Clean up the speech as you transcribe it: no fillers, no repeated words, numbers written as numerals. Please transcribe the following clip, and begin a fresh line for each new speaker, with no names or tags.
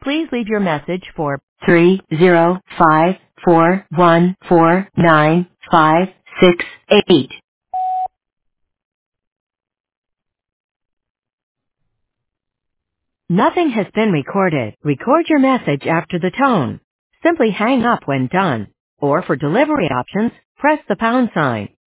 Please leave your message for 30541495688. Nothing has been recorded. Record your message after the tone. Simply hang up when done. Or for delivery options, press the pound sign.